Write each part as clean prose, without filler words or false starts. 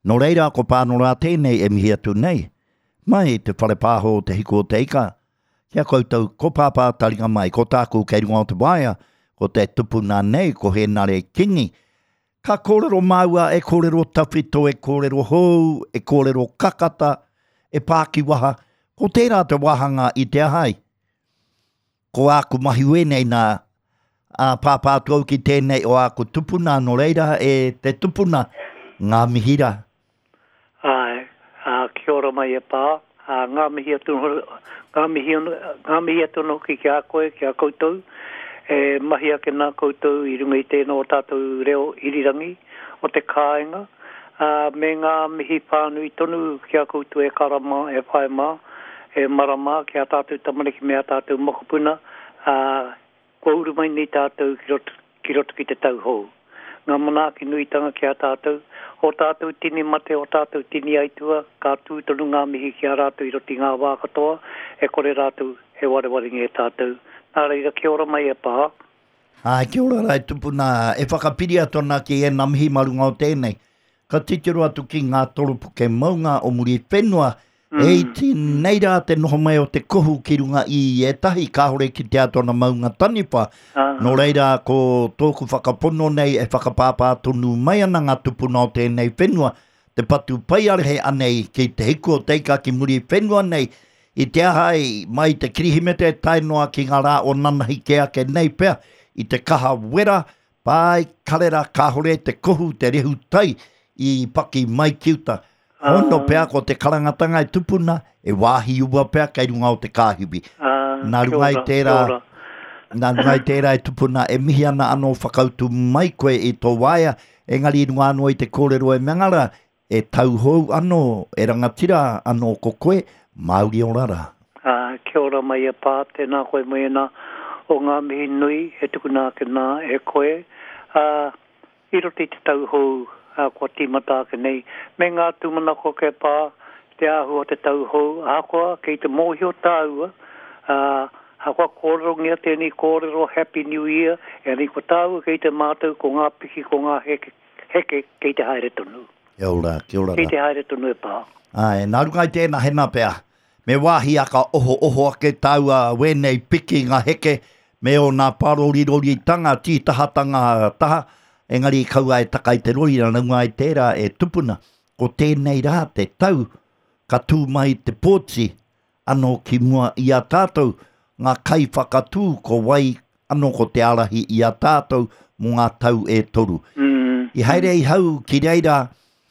No reira ko pāno rā tēnei e mihi atu nei. Mai te whare pāho te hiko o te ika. Kia koutou ko pāpā taringa mai, ko tāku kei runga o te waia, ko te tupuna nei, ko he nare kingi. Ka kōrero maua, e kōrero tawhito, e kōrero hou, e kōrero kakata, e pāki waha. Ko tērā te wahanga i te ahai. Ko aku mahi wenei nā pāpātu au ki tēnei o aku tupuna no reira e te tupuna ngā mihira. Ai, kia ora mai e pā. Ngā mihi atu no ki a koe, ki a koutou. E mahi ake nā koutou i runga i tēnā o tātou reo irirangi o te kāinga. Me ngā mihi pānui tonu ki a koutou e karama, e whaima, e marama, ki a tātou tamariki me a tātou mokopuna. Kua uru mai ni tātou ki roto ki te tau hou. Ngā manaki nuitanga ki a tātou. O tātou tini mate, o tātou tini aitua, ka tūtonu ngā mihi ki a rātou i roti ngā wākatoa, e kore rātou he warewaringi e tātou. Nā reira, kia ora mai e pā. Kia ora rai tupuna, e whakapiri atona ki e nā mihi marunga o tēnei. Ka titiro atu ki ngā torupuke maunga o muri whenua, e ti nei rā te noho mai o te kohu ki runga i e tahi kāhore ki te atona maunga tanipa. No reira, ko tōku whakapono nei e whakapāpā tonu mai ana ngā tupuna o tēnei whenua, te patu paiarehe anei ki te hiku o teika ki muri whenua nei, i te ahai mai te kirihimete tainoa ki ngā rā o nanahi ke ake nei pea, i te kaha wera, pai karera kāhore te kohu te rehu tai i paki mai kiuta. Hono pea ko te karangatanga e tupuna, e wāhi ua pea kei runga o te kāhiwi. Nā rungai tērā e tupuna, e mihi ana anō whakautu mai koe i tō waia, engari runga anō i te kōrero e mangara, e tauhou anō, e rangatira anō ko koe, Māori o rara. Kia ora mai e pā, tēnā koe mai ena o ngā mihi nui, e tukuna ke nā e koe. I roti te tauhou, kua tīmata ke nei. Me ngā tūmana ko ke pā, te ahu o te tauhou, hakoa kei te mōhi o tāua, hakoa kōrero ngia tēnei kōrero Happy New Year, e ni ko tāua kei te mātou ko ngā piki, ko ngā heke kei te haere tonu. Kia ora. Kei te haere tonu e pā. Nā rungai tēnā hena pea. Me wāhi aka oho ake taua wenei piki ngā heke, me o nā parori tanga, tītahatanga taha, engari kaua e takai te rori na ngai tērā e tupuna, ko tēnei rā te tau, ka tū mai te pōtsi, anō ki mua i a tātou, ngā kai whakatū ko wai, anō ko te arahi i a tātou, mō ngā tau e toru. I haere i hau ki reira,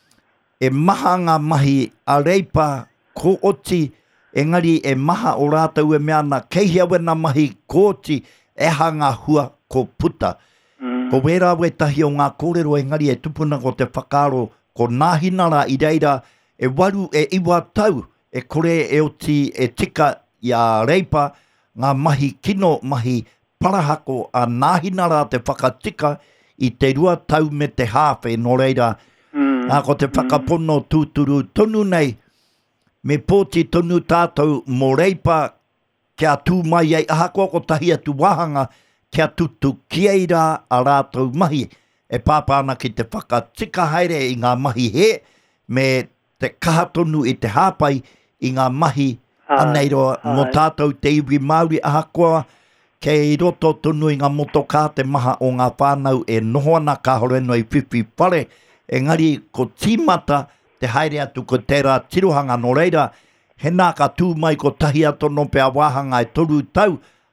e maha ngā mahi a reipa, ko oti, engari e maha o rātou e meana, kei hea wena mahi ko oti, e hanga hua ko puta. Ko wera we tahi o ngā kōrero engari e tupuna ko te whakaro, ko nāhinara i reira, e waru e iwa tau, e kore e oti e tika i a reipa, ngā mahi kino, mahi parahako a nāhinara te whakatika i te rua tau me te hāwhe no reira. Ko te whakapono tūturu tonu nei, me pōti tonu tātou mō reipa, kia tū mai ei ahakoa ko tahi atu wahanga, kia tutu kieira a rātou mahi, e pāpāna ki te whakatika haere i ngā mahi he, me te kaha tonu i te hāpai i ngā mahi aneiroa mō tātou te iwi Māori ahakoa, kei roto tonu i ngā motoka te maha o ngā whānau e nohoana ka horeno i whiwhi whare, engari ko tīmata te haere atu ko tērā tirohanga no reira, he nā ka tū mai ko tahi atono pia wāhanga e toru tau,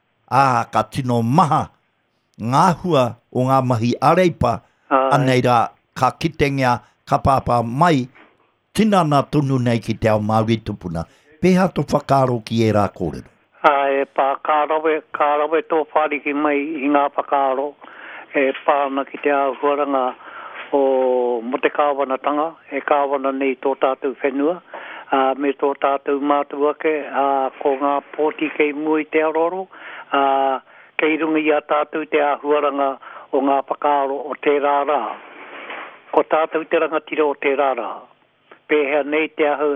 ka tino maha, ngā hua o ngā mahi areipa, aneira ka kitengia, ka pāpā mai, tinana tonu nei ki te ao Māori tupuna. Pēha to whakaro ki e rā kōrero? E pā kārawe tō whāriki mai i ngā whakaro, e pāna ki te ao huaranga, o mo te kāwanatanga, e kāwana nei tō tātou whenua, me tō tātou mātuake, ko ngā pōti kei mui te aroro, kei runga i a tātou te āhuaranga o ngā whakaaro o te rārā. Ko tātou te rangatira o te rārā. Pēhea nei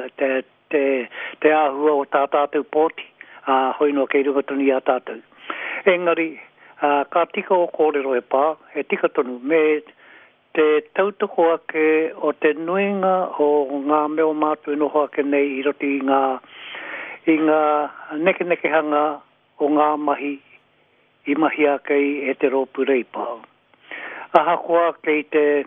te āhua o tā tātou pōti, hoinua kei runga tuni a tātou. Engari, ka tika o kōrero e pā, e tika tonu, me te tautoko ake o te nuinga o ngā meo mātu no hoake nei I roti I ngā neke hanga o ngā mahi I mahi ake e te rōpu reipa. Aha koa kei te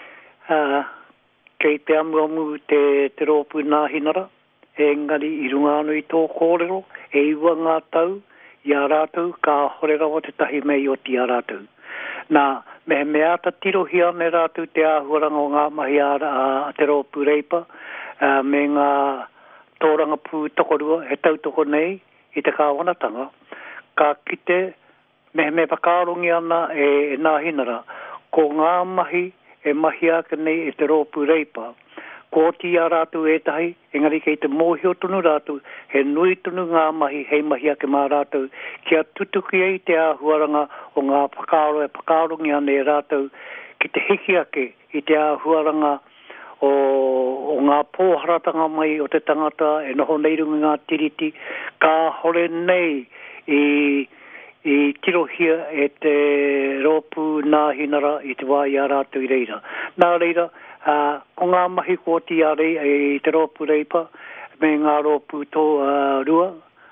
amuamu te rōpu nā hinara, engari I runga anu I tō kōrero, e iwa ngā tau, I a rātou, ka horera o te tahi mei o ti a rātou. Nā, me ata tirohi ane rātou te āhuaranga o ngā mahi a te rōpu reipa, me ngā tōranga pū tokorua, he tautoko nei, I te kāwanatanga, ka kite, me pakarongi ana e nā hinara, ko ngā mahi, e mahi ake nei e te rōpu reipa, ko ti a rātou e tahi, engari kei te mōhio tunu rātou, he nui tunu ngā mahi, hei mahi ake mā rātou, kia tutuki ei te āhuaranga o ngā pakarongi ane e rātou, ki te hiki ake I te āhuaranga o ngā pōharatanga mai o te tangata, e noho nei runga ngā tiriti, ka hore nei I tirohia e te rōpu nā hinara I te wā I a rātou I reira. Nā reira, ko ngā mahi ko ti a rei I te rōpu reipa, me ngā rōpu tō rua,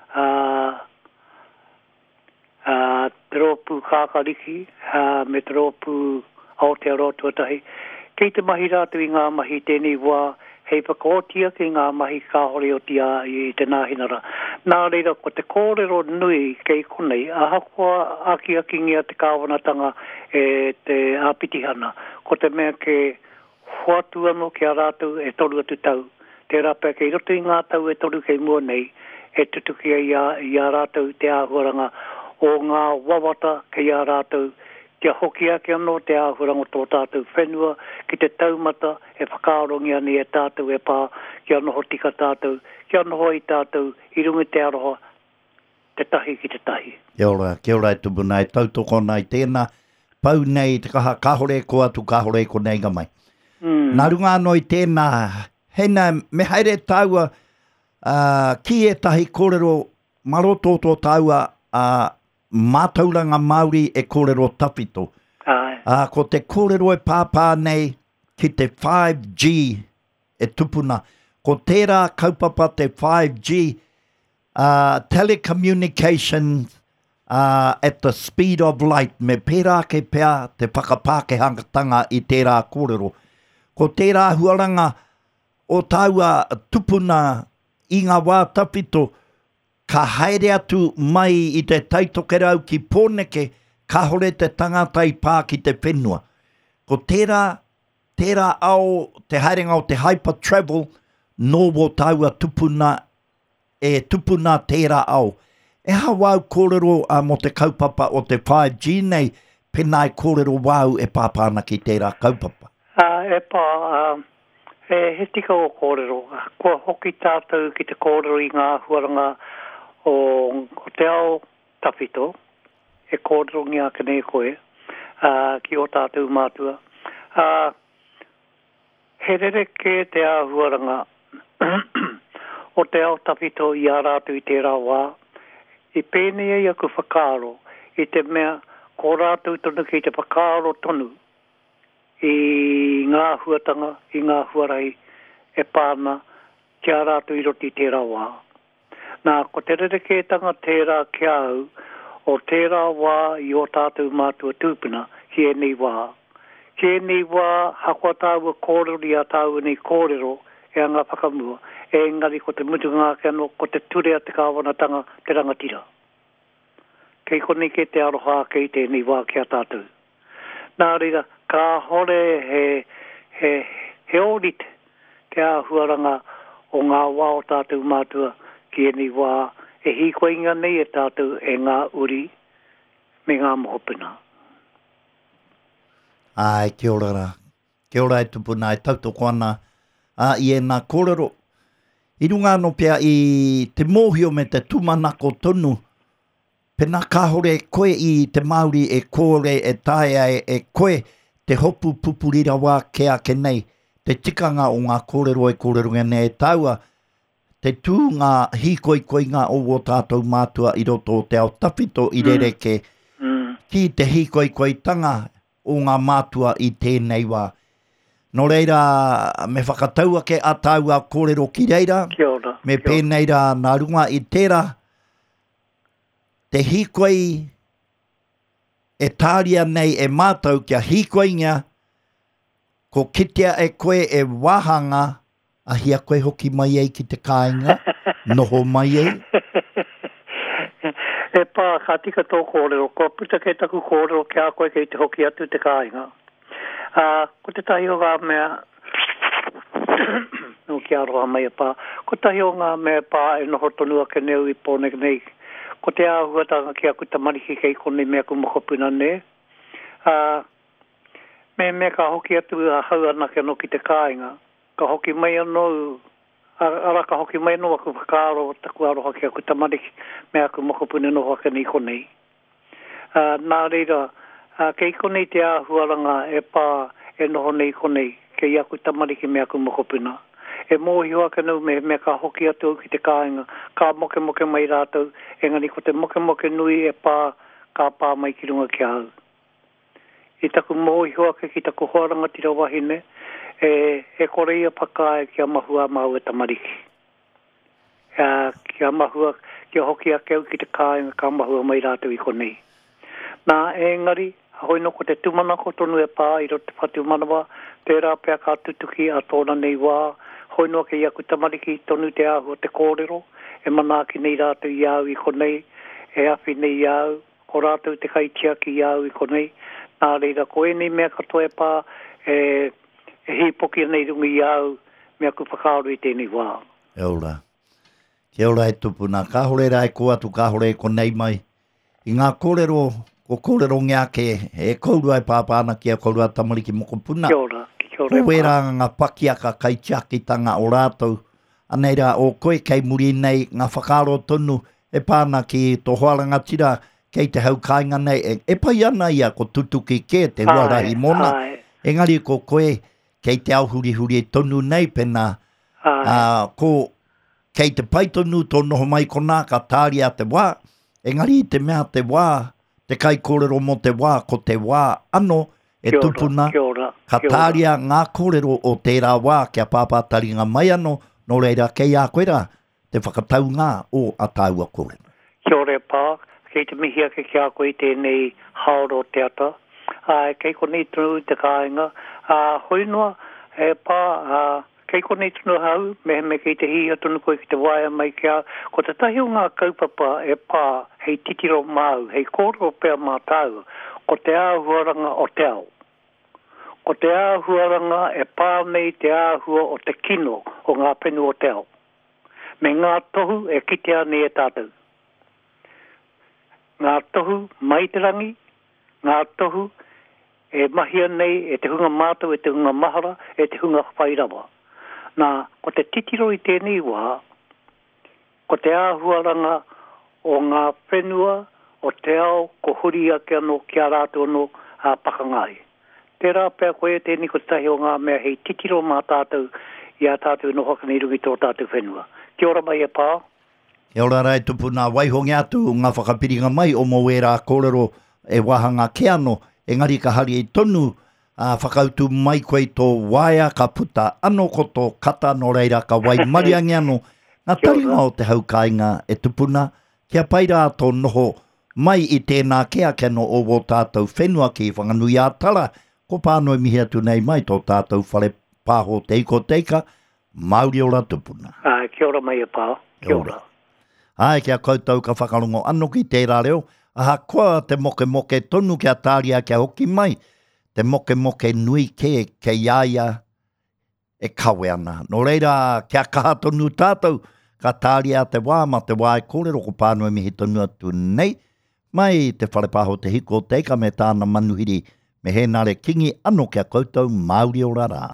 te rōpu kākariki, me te rōpu Aotearoa tuatahi. Kei te mahi rātou I ngā mahi tēnei wā, hei whakaotia ki ngā mahi kāhore o tia I te nāhinara. Nā reira, ko te kōrero nui kei konei, ahakoa aki ngia te kāwanatanga e te āpitihana. Ko te mea ke huatu anu ki a rātou e toru atu tau. Te rapa kei roto I ngā tau e toru kei mua nei, e tutuki I a rātou te āhuaranga o ngā wawata kei a rātou. Kia hoki ake anō te āhuaranga tō tātou whenua, ki te taumata e whakaarongi ane e tātou e pā, kia noho tika tātou, kia noho I tātou, I runga te aroha, te tahi ki te tahi. Kia ora e tupu nei, tautoko nei tēnā, pau nei te kahore ko atu, kahore ko nei ga mai. Nā runga anō I tēnā, hena me haere taua, ki e tahi kōrero maroto tō taua, mātauranga Māori e kōrero tawhito. Ko te kōrero e pāpā nei ki te 5G e tupuna. Ko tērā kaupapa te 5G, telecommunications at the speed of light, me pērā ke pēa te whakapākehangatanga I tērā kōrero. Ko tērā huaranga o taua tupuna I ngā wā tawhito, ka haere atu mai I te taitokerau ki pōneke, ka hore te tangata I pā ki te whenua. Ko tērā au te haerenga o te hyper travel, nō wo taua tupuna, e tupuna tērā au. E ha wau kōrero mo te kaupapa o te 5G nei, penai kōrero wau e pāpāna ki tērā kaupapa. E pā, he tika o kōrero. Kua hoki tātou ki te kōrero I ngā huaranga, o te ao tawhito, e kōrero ngia kene koe, ki o tātou mātua. He rereke te āhuaranga, o te ao tawhito I a rātou I tērā wā, I pēnei aku whakaaro, I te mea ko rātou tonu ki te whakaaro tonu, I ngā huatanga, I ngā huarai, e pāna, ki a rātou I roti tērā wā. Nā, ko te rerekētanga tērā kia au, o tērā wā I o tātou mātua tūpuna, ki e nei wā. Ki e nei wā, hakua tāua kōrero I a tāua nei kōrero, e anga whakamua, e ngari ko te mutunga ke ano, ko te turea te kāwanatanga, te rangatira. Kei konei ke te aroha kei te nei wā ki a tātou. Nā reira, ka hore he orite, te āhuaranga o ngā wā o tātou mātua, ki e ni wā, e hikoinga nei e tātou e ngā uri me ngā mohopuna. Ai, kia ora rā. Kia ora e tupuna e tautoko ana. I e nā kōrero. I runga no pia I te mōhio me te tūmanako tonu. Pena kāhore koe I te Māori e kōre e tae e koe te hopu pupurira wā kea ke nei. Te tikanga o ngā kōrero e kōrero ngene e taua. Te tū ngā hikoikoinga o o tātou mātua I roto o te ao tawhito I rereke ki te hikoikoitanga o ngā mātua i tēnei wā. No reira, me whakataua ke atau a kōrero ki reira, me pēnei rā nā runga i tērā, te hikoi e tāria nei e mātou kia hikoi ngā, ko kitea e koe e wahanga, a hia koe hoki mai ei ki te kāinga, noho mai ei. E pā, ka tika tō kōrero, ko puta ke taku kōrero ki a koe kei te hoki atu te kāinga. Ko te tahi o ngā mea, no ki aroha mai pā, ko tahi o ngā mea pā e noho tonua ke neu i pōne nei, ko te āhuatanga ki a kuta mariki kei kone mea ku mokopuna ne, me ka hoki atu a hau anake no ki te kāinga, ka hoki mai anō, ara ka hoki mai anō aku whakaaro taku aroha ki a kuta mariki mea ku mokopuna no hake ni konei. Nā reira, kei konei te āhuaranga e pā e noho nei konei, kei aku tamariki mea ku mokopuna. E mōhi waka nau me ka hoki atu ki te kāinga, ka moke mai rātou, engari ko te moke nui e pā, ka pā mai ki runga ki au. I taku mōhi waka ki taku hoaranga tira wahine, e koreia pakae ki a mahua mau e tamariki. Ki a mahua, ki a hoki a keu ki te kāinga, ka mahua mai rātou i konei. Nā engari, hoi no ko te tumanako tonu e pā i rote whatu manawa, tērā pia ka tutuki a tōna nei wā, hoi no ke iaku tamariki tonu te ahu o te kōrero, e manaki nei rātou i au i konei, e awhi nei i au, ko rātou te kaitiaki i au i konei, nā reira ko e nei mea katoa e pā, e hipoki nei rungi i au, mea ku whakaaro i tēnei wā. E ora. Ke ora e tupuna, ka hore rai ko atu, ka hore e konei mai, i ngā kōrero, ko kōrero ngā ke e kourua e pāpāna ki a kourua tamariki mokopuna. Kia ora. Ko wera ngā pakiaka kai tiakitanga o rātou. Aneira o koe kei muri nei ngā whakaaro tonu e pāna ki tō hoaranga tira kei te hau kāinga nei. E pai ana ia ko tutuki ke te huarahi mona. Engari ko koe kei te auhuri tonu nei pena. Ko kei te pai tonu tō noho mai kona ka tāria te wā. Engari te mea te wā. Te kai kōrero mo te wā, ko te wā ano e tupuna, ka tāria ngā kōrero o tērā wā kia pāpātaringa mai ano, no reira kei a koera, te whakatau ngā o a tāua kōrero. Kia ora pā, kei te mihia ke kia koe tēnei haoro te ata, kei konei tunu te kāinga, hoi noa e pā, kei konei tunu hau, me kei te hia tunu koe ki te waia mai kia, ko te tahi o ngā kaupapa e pā, hei titiro mau, hei kōrero pēr mātau, ko te āhuaranga o te ao. Ko te āhuaranga e pā nei te āhua o te kino o ngā penu o te ao. Me ngā tohu e kitea nei e tātou. Ngā tohu maiterangi, ngā tohu e mahia nei e te hunga mātou, e te hunga mahara, e te hunga whairawa. Nā, ko te titiro i tēnei wā, ko te āhuaranga o ngā whenua, o te ao, ko huri ake anō kia rātou anō pakangai. Tērā pēr koe tēnei ko te tahi o ngā mea hei titiro mā tātou i a tātou no haka nei rungi tō tātou whenua. Kia ora mai e pā. Kia ora rai tupu nā waihongi atu ngā whakapiringa mai o mo wera kōrero e wahanga ke ano, engari ka hari e tonu whakautu mai koe tō waia ka puta ano ko tō kata no reira ka wai mariangi ano, ngā taringa o te haukainga e tupuna, kia paira tō noho mai i tēnā kea ke no o wō tātou whenua ki whanganui a tala, ko pānoi mihi atu nei mai tō tātou whare pāho teiko teika, Māori ora tupuna. Kia ora mai e pā, kia ora. Ai, kia koutou ka whakarongo anō ki tērā reo, aha koa te moke tonu kia tāria kia hoki mai, te moke nui ke iaia e kawe ana. No reira, kia kaha tonu tātou, ka tāria te wā, ma te wā e kōrero ko pānua mihi tonu atu nei, mai te wharepaho te hiko teika me tāna manuhiri, me he nare kingi anō kia koutou Māori ora rā.